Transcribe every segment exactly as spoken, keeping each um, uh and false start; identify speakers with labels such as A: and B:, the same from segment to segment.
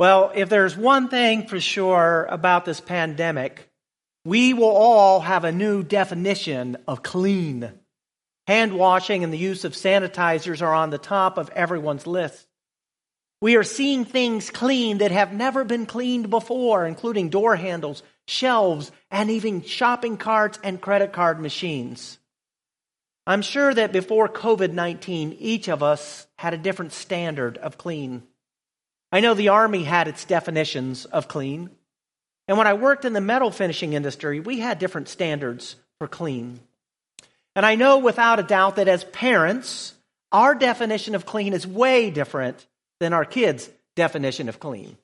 A: Well, if there's one thing for sure about this pandemic, we will all have a new definition of clean. Hand washing and the use of sanitizers are on the top of everyone's list. We are seeing things clean that have never been cleaned before, including door handles, shelves, and even shopping carts and credit card machines. I'm sure that before covid nineteen, each of us had a different standard of clean. I know the Army had its definitions of clean. And when I worked in the metal finishing industry, we had different standards for clean. And I know without a doubt that as parents, our definition of clean is way different than our kids' definition of clean.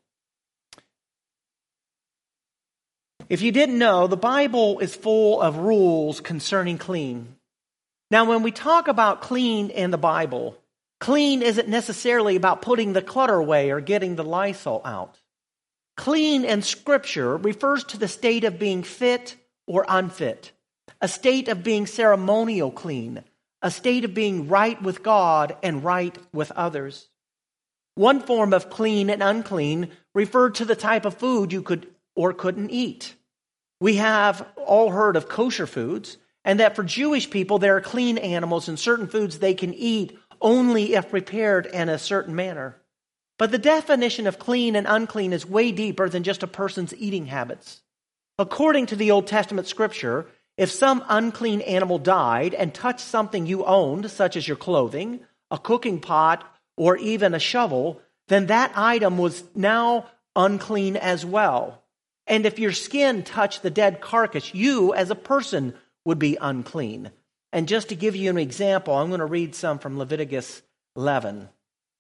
A: If you didn't know, the Bible is full of rules concerning clean. Now, when we talk about clean in the Bible, clean isn't necessarily about putting the clutter away or getting the Lysol out. Clean in Scripture refers to the state of being fit or unfit, a state of being ceremonial clean, a state of being right with God and right with others. One form of clean and unclean referred to the type of food you could or couldn't eat. We have all heard of kosher foods, and that for Jewish people there are clean animals and certain foods they can eat only if prepared in a certain manner. But the definition of clean and unclean is way deeper than just a person's eating habits. According to the Old Testament Scripture, if some unclean animal died and touched something you owned, such as your clothing, a cooking pot, or even a shovel, then that item was now unclean as well. And if your skin touched the dead carcass, you as a person would be unclean. And just to give you an example, I'm going to read some from Leviticus eleven.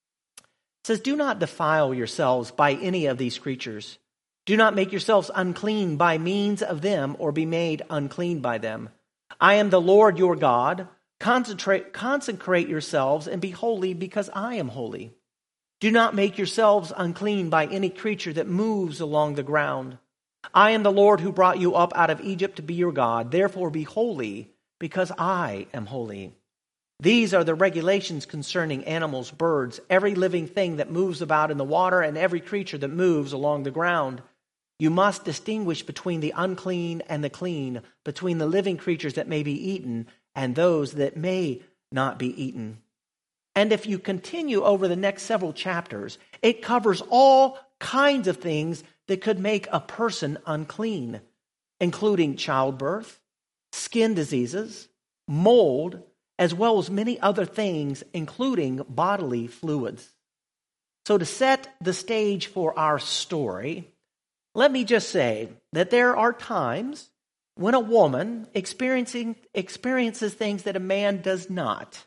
A: It says, "Do not defile yourselves by any of these creatures. Do not make yourselves unclean by means of them or be made unclean by them. I am the Lord your God. Concentrate, consecrate yourselves and be holy because I am holy. Do not make yourselves unclean by any creature that moves along the ground. I am the Lord who brought you up out of Egypt to be your God. Therefore be holy because I am holy. These are the regulations concerning animals, birds, every living thing that moves about in the water, and every creature that moves along the ground. You must distinguish between the unclean and the clean, between the living creatures that may be eaten and those that may not be eaten." And if you continue over the next several chapters, it covers all kinds of things that could make a person unclean, including childbirth, skin diseases, mold, as well as many other things, including bodily fluids. So to set the stage for our story, let me just say that there are times when a woman experiencing experiences things that a man does not.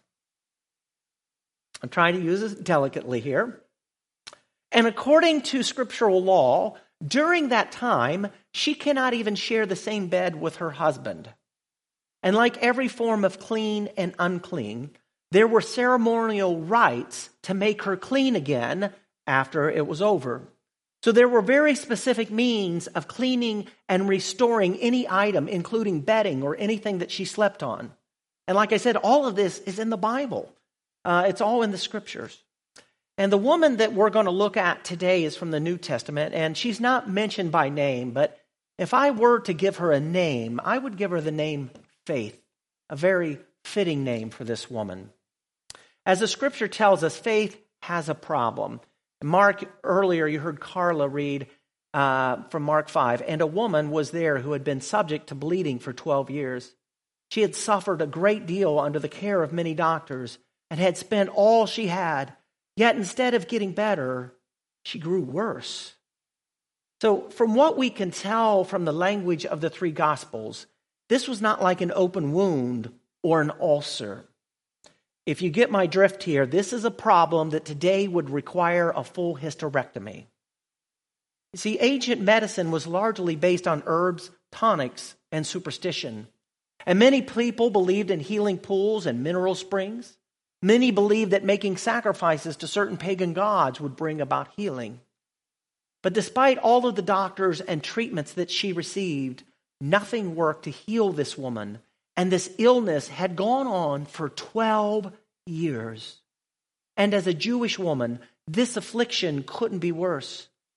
A: I'm trying to use this delicately here. And according to scriptural law, during that time, she cannot even share the same bed with her husband. And like every form of clean and unclean, there were ceremonial rites to make her clean again after it was over. So there were very specific means of cleaning and restoring any item, including bedding or anything that she slept on. And like I said, all of this is in the Bible. Uh, it's all in the Scriptures. And the woman that we're going to look at today is from the New Testament, and she's not mentioned by name, but if I were to give her a name, I would give her the name Faith, a very fitting name for this woman. As the Scripture tells us, Faith has a problem. Mark, earlier you heard Carla read uh, from Mark five, and a woman was there who had been subject to bleeding for twelve years. She had suffered a great deal under the care of many doctors and had spent all she had, yet instead of getting better, she grew worse. So from what we can tell from the language of the three Gospels, this was not like an open wound or an ulcer. If you get my drift here, this is a problem that today would require a full hysterectomy. You see, ancient medicine was largely based on herbs, tonics, and superstition. And many people believed in healing pools and mineral springs. Many believed that making sacrifices to certain pagan gods would bring about healing. But despite all of the doctors and treatments that she received, nothing worked to heal this woman, and this illness had gone on for twelve years. And as a Jewish woman, this affliction couldn't be worse.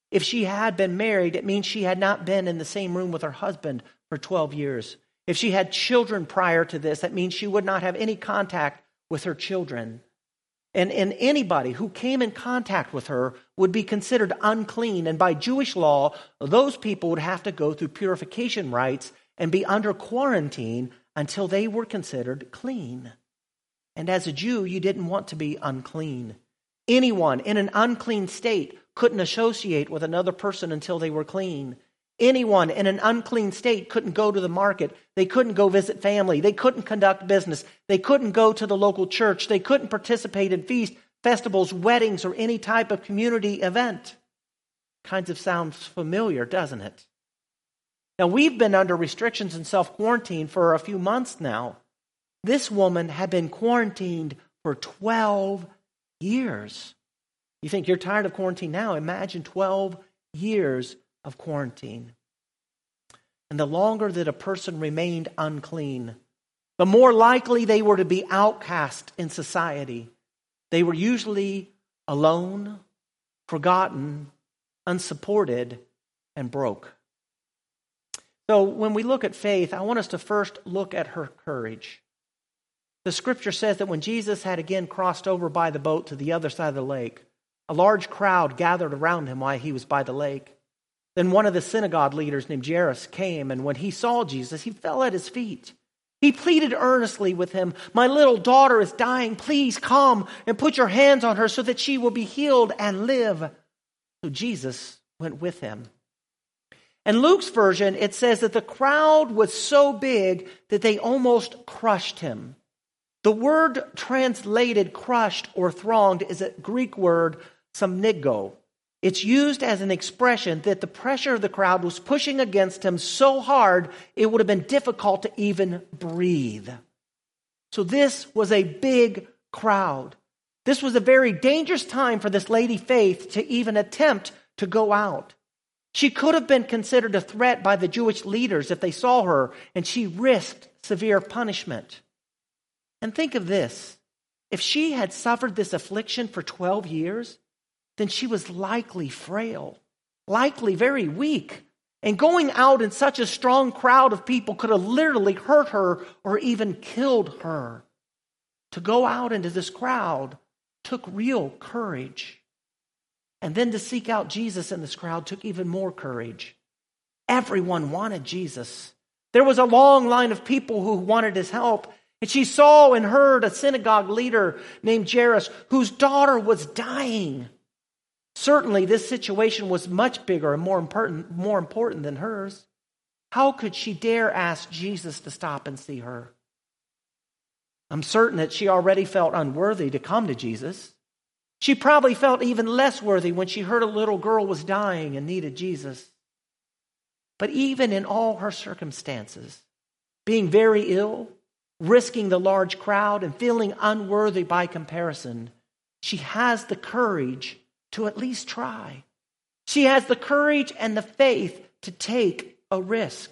A: If she had been married, it means she had not been in the same room with her husband for twelve years. If she had children prior to this, that means she would not have any contact with her children. And, and anybody who came in contact with her would be considered unclean. And by Jewish law, those people would have to go through purification rites and be under quarantine until they were considered clean. And as a Jew, you didn't want to be unclean. Anyone in an unclean state couldn't associate with another person until they were clean. Anyone in an unclean state couldn't go to the market. They couldn't go visit family. They couldn't conduct business. They couldn't go to the local church. They couldn't participate in feasts, festivals, weddings, or any type of community event. Kinds of sounds familiar, doesn't it? Now, we've been under restrictions and self-quarantine for a few months now. This woman had been quarantined for twelve years. You think you're tired of quarantine now? Imagine twelve years of quarantine. And the longer that a person remained unclean, the more likely they were to be outcast in society. They were usually alone, forgotten, unsupported, and broke. So when we look at faith, I want us to first look at her courage. The scripture says that when Jesus had again crossed over by the boat to the other side of the lake, a large crowd gathered around him while he was by the lake. Then one of the synagogue leaders named Jairus came, and when he saw Jesus, he fell at his feet. He pleaded earnestly with him, "My little daughter is dying. Please come and put your hands on her so that she will be healed and live." So Jesus went with him. In Luke's version, it says that the crowd was so big that they almost crushed him. The word translated crushed or thronged is a Greek word, somnigo. It's used as an expression that the pressure of the crowd was pushing against him so hard it would have been difficult to even breathe. So this was a big crowd. This was a very dangerous time for this Lady Faith to even attempt to go out. She could have been considered a threat by the Jewish leaders if they saw her, and she risked severe punishment. And think of this. If she had suffered this affliction for twelve years, then she was likely frail, likely very weak. And going out in such a strong crowd of people could have literally hurt her or even killed her. To go out into this crowd took real courage. And then to seek out Jesus in this crowd took even more courage. Everyone wanted Jesus. There was a long line of people who wanted his help. And she saw and heard a synagogue leader named Jairus, whose daughter was dying. Certainly, this situation was much bigger and more important, more important than hers. How could she dare ask Jesus to stop and see her? I'm certain that she already felt unworthy to come to Jesus. She probably felt even less worthy when she heard a little girl was dying and needed Jesus. But even in all her circumstances, being very ill, risking the large crowd, and feeling unworthy by comparison, she has the courage to at least try. She has the courage and the faith to take a risk.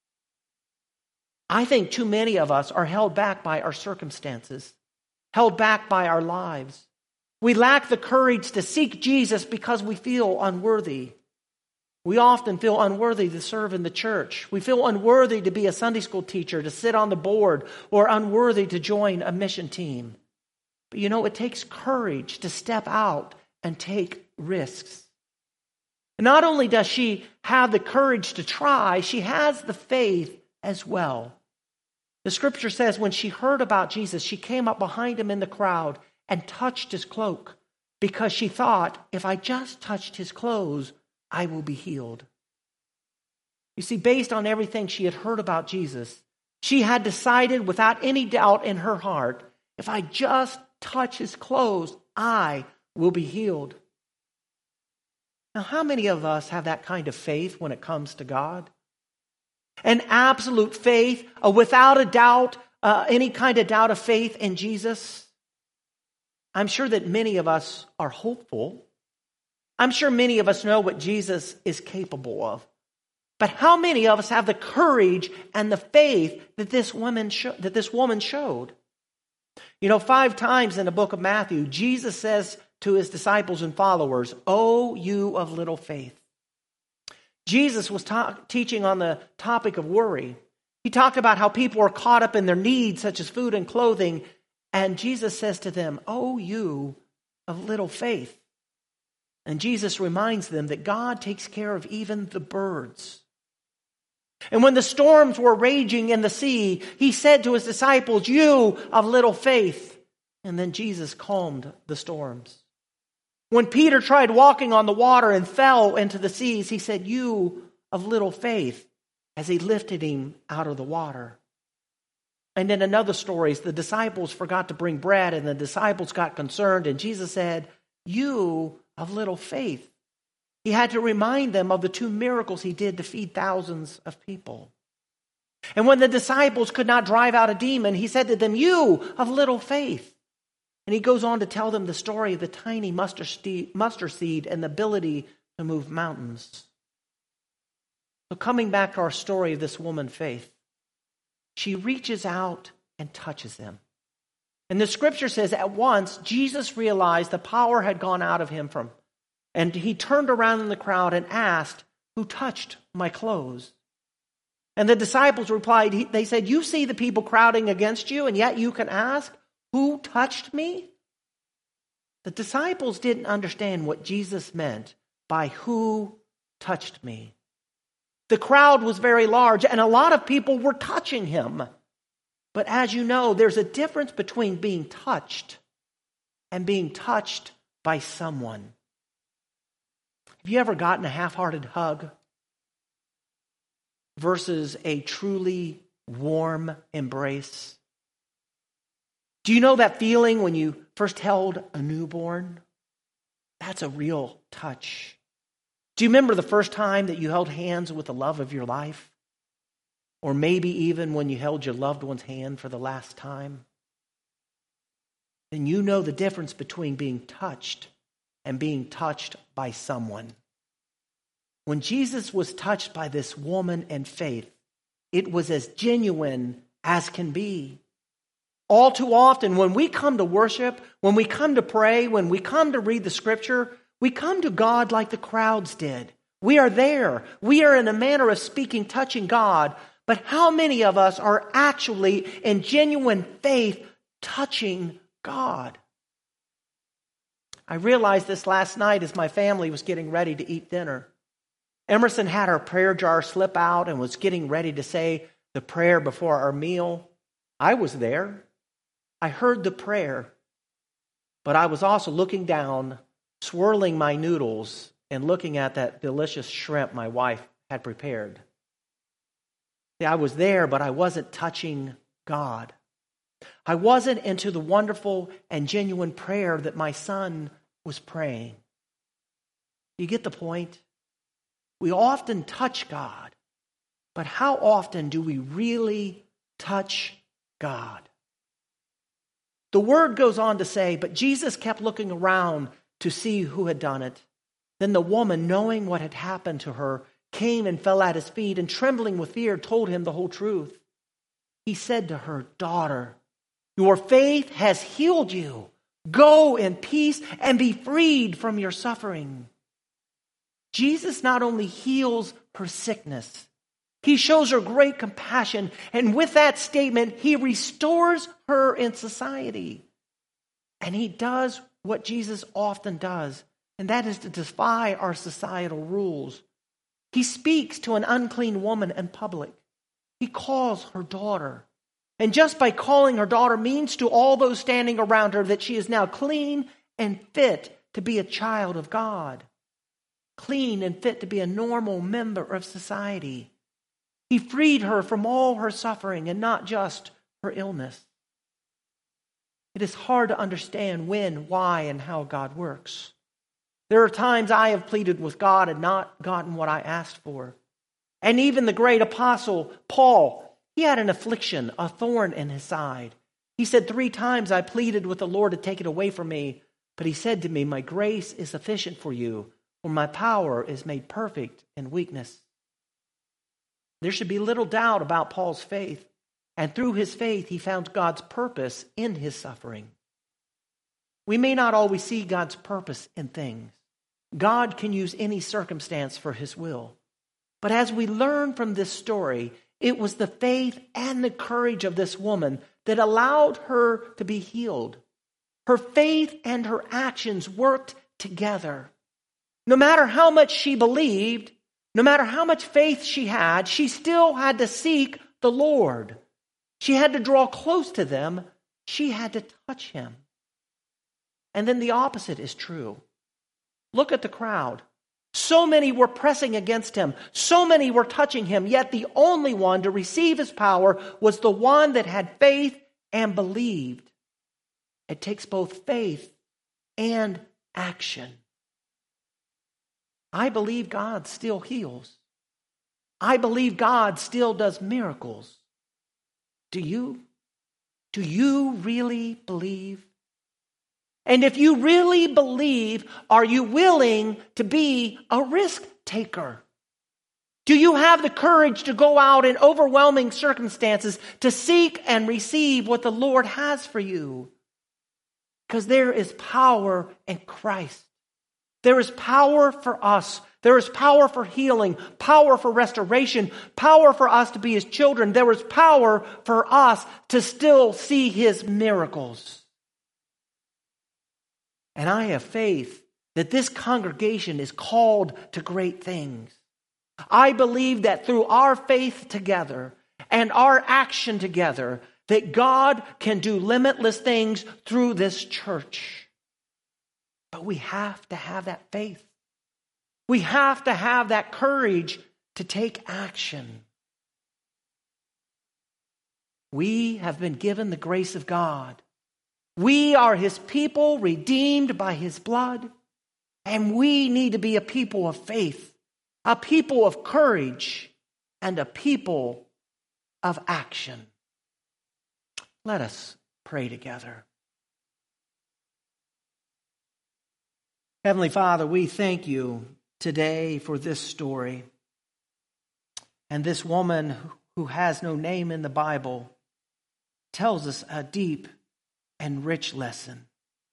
A: I think too many of us are held back by our circumstances, held back by our lives. We lack the courage to seek Jesus because we feel unworthy. We often feel unworthy to serve in the church. We feel unworthy to be a Sunday school teacher, to sit on the board, or unworthy to join a mission team. But you know, it takes courage to step out and take risks. And not only does she have the courage to try, she has the faith as well. The scripture says when she heard about Jesus, she came up behind him in the crowd and touched his cloak because she thought, if I just touched his clothes, I will be healed. You see, based on everything she had heard about Jesus, she had decided without any doubt in her heart, if I just touch his clothes, I will be healed. Now, how many of us have that kind of faith when it comes to God? An absolute faith, uh, without a doubt, uh, any kind of doubt of faith in Jesus? I'm sure that many of us are hopeful. I'm sure many of us know what Jesus is capable of. But how many of us have the courage and the faith that this woman sho- that this woman showed? You know, five times in the book of Matthew, Jesus says to his disciples and followers, "O you of little faith." Jesus was ta- teaching on the topic of worry. He talked about how people are caught up in their needs, such as food and clothing. And Jesus says to them, "O you of little faith." And Jesus reminds them that God takes care of even the birds. And when the storms were raging in the sea, he said to his disciples, "You of little faith." And then Jesus calmed the storms. When Peter tried walking on the water and fell into the seas, he said, "You of little faith," as he lifted him out of the water. And in another story, the disciples forgot to bring bread, and the disciples got concerned, and Jesus said, "You of little faith." He had to remind them of the two miracles he did to feed thousands of people. And when the disciples could not drive out a demon, he said to them, "You of little faith." And he goes on to tell them the story of the tiny mustard seed and the ability to move mountains. So coming back to our story of this woman, Faith, she reaches out and touches him. And the scripture says at once, Jesus realized the power had gone out of him from, and he turned around in the crowd and asked, "Who touched my clothes?" And the disciples replied, they said, "You see the people crowding against you, and yet you can ask, 'Who touched me?'" The disciples didn't understand what Jesus meant by "who touched me." The crowd was very large, and a lot of people were touching him. But as you know, there's a difference between being touched and being touched by someone. Have you ever gotten a half-hearted hug versus a truly warm embrace? Do you know that feeling when you first held a newborn? That's a real touch. Do you remember the first time that you held hands with the love of your life? Or maybe even when you held your loved one's hand for the last time? Then you know the difference between being touched and being touched by someone. When Jesus was touched by this woman and Faith, it was as genuine as can be. All too often, when we come to worship, when we come to pray, when we come to read the scripture, we come to God like the crowds did. We are there. We are in a manner of speaking, touching God. But how many of us are actually in genuine faith touching God? I realized this last night as my family was getting ready to eat dinner. Emerson had her prayer jar slip out and was getting ready to say the prayer before our meal. I was there. I heard the prayer, but I was also looking down, swirling my noodles, and looking at that delicious shrimp my wife had prepared. See, I was there, but I wasn't touching God. I wasn't into the wonderful and genuine prayer that my son was praying. You get the point? We often touch God, but how often do we really touch God? The word goes on to say, but Jesus kept looking around to see who had done it. Then the woman, knowing what had happened to her, came and fell at his feet, and trembling with fear, told him the whole truth. He said to her, "Daughter, your faith has healed you. Go in peace and be freed from your suffering." Jesus not only heals her sickness, he shows her great compassion, and with that statement, he restores her in society. And he does what Jesus often does, and that is to defy our societal rules. He speaks to an unclean woman in public. He calls her daughter. And just by calling her daughter means to all those standing around her that she is now clean and fit to be a child of God. Clean and fit to be a normal member of society. He freed her from all her suffering and not just her illness. It is hard to understand when, why, and how God works. There are times I have pleaded with God and not gotten what I asked for. And even the great apostle Paul, he had an affliction, a thorn in his side. He said, "Three times I pleaded with the Lord to take it away from me, but he said to me, 'My grace is sufficient for you, for my power is made perfect in weakness.'" There should be little doubt about Paul's faith, and through his faith he found God's purpose in his suffering. We may not always see God's purpose in things. God can use any circumstance for his will. But as we learn from this story, it was the faith and the courage of this woman that allowed her to be healed. Her faith and her actions worked together. No matter how much she believed, no matter how much faith she had, she still had to seek the Lord. She had to draw close to them. She had to touch him. And then the opposite is true. Look at the crowd. So many were pressing against him. So many were touching him. Yet the only one to receive his power was the one that had faith and believed. It takes both faith and action. I believe God still heals. I believe God still does miracles. Do you? Do you really believe? And if you really believe, are you willing to be a risk taker? Do you have the courage to go out in overwhelming circumstances to seek and receive what the Lord has for you? Because there is power in Christ. There is power for us. There is power for healing, power for restoration, power for us to be his children. There is power for us to still see his miracles. And I have faith that this congregation is called to great things. I believe that through our faith together and our action together, that God can do limitless things through this church. But we have to have that faith. We have to have that courage to take action. We have been given the grace of God. We are his people, redeemed by his blood. And we need to be a people of faith, a people of courage, and a people of action. Let us pray together. Heavenly Father, we thank you today for this story. And this woman who has no name in the Bible tells us a deep and rich lesson.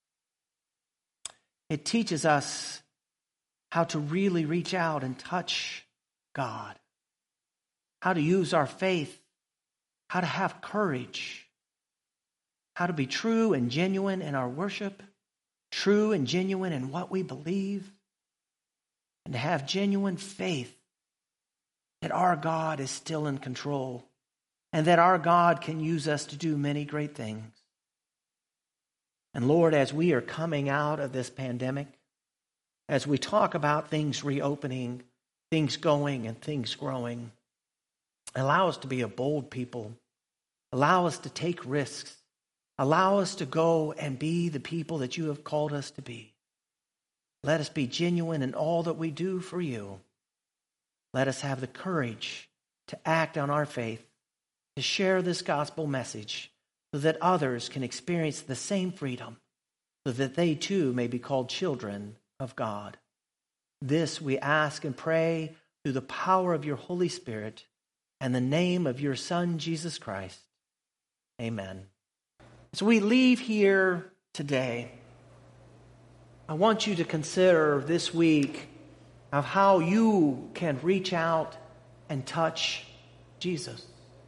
A: It teaches us how to really reach out and touch God, how to use our faith, how to have courage, how to be true and genuine in our worship, true and genuine in what we believe, and to have genuine faith that our God is still in control and that our God can use us to do many great things. And Lord, as we are coming out of this pandemic, as we talk about things reopening, things going and things growing, allow us to be a bold people. Allow us to take risks. Allow us to go and be the people that you have called us to be. Let us be genuine in all that we do for you. Let us have the courage to act on our faith, to share this gospel message, so that others can experience the same freedom, so that they too may be called children of God. This we ask and pray through the power of your Holy Spirit and the name of your Son, Jesus Christ. Amen. As we leave here today, I want you to consider this week of how you can reach out and touch Jesus.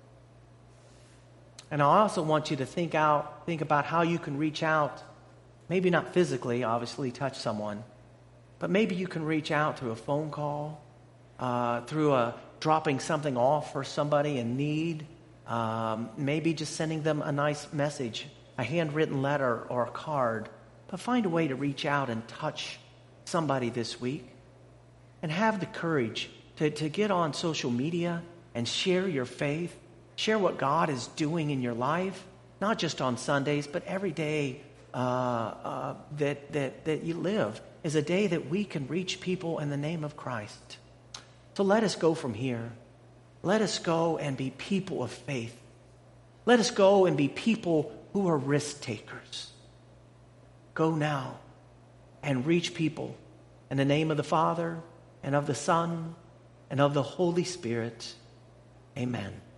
A: And I also want you to think out, think about how you can reach out, maybe not physically, obviously, touch someone, but maybe you can reach out through a phone call, uh, through a dropping something off for somebody in need, um, maybe just sending them a nice message, a handwritten letter or a card. But find a way to reach out and touch somebody this week. And have the courage to, to get on social media and share your faith. Share what God is doing in your life, not just on Sundays, but every day uh, uh, that, that, that you live is a day that we can reach people in the name of Christ. So let us go from here. Let us go and be people of faith. Let us go and be people who are risk takers. Go now and reach people in the name of the Father and of the Son and of the Holy Spirit. Amen.